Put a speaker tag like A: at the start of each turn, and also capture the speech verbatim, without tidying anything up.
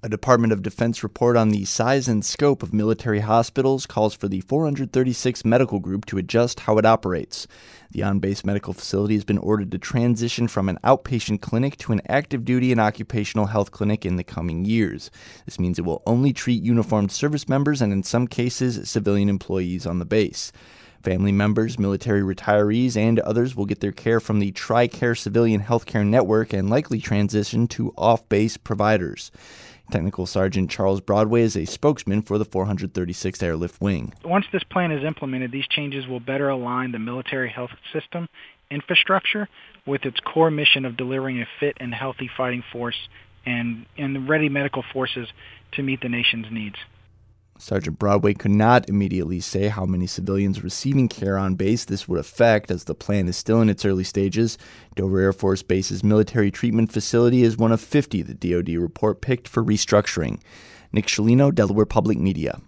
A: A Department of Defense report on the size and scope of military hospitals calls for the four hundred thirty-six Medical Group to adjust how it operates. The on-base medical facility has been ordered to transition from an outpatient clinic to an active duty and occupational health clinic in the coming years. This means it will only treat uniformed service members and, in some cases, civilian employees on the base. Family members, military retirees, and others will get their care from the TRICARE Civilian Healthcare Network and likely transition to off-base providers. Technical Sergeant Charles Broadway is a spokesman for the four hundred thirty-sixth Airlift Wing.
B: Once this plan is implemented, these changes will better align the military health system infrastructure with its core mission of delivering a fit and healthy fighting force and, and ready medical forces to meet the nation's needs.
A: Sergeant Broadway could not immediately say how many civilians receiving care on base this would affect, as the plan is still in its early stages. Dover Air Force Base's military treatment facility is one of fifty the D O D report picked for restructuring. Nick Scialino, Delaware Public Media.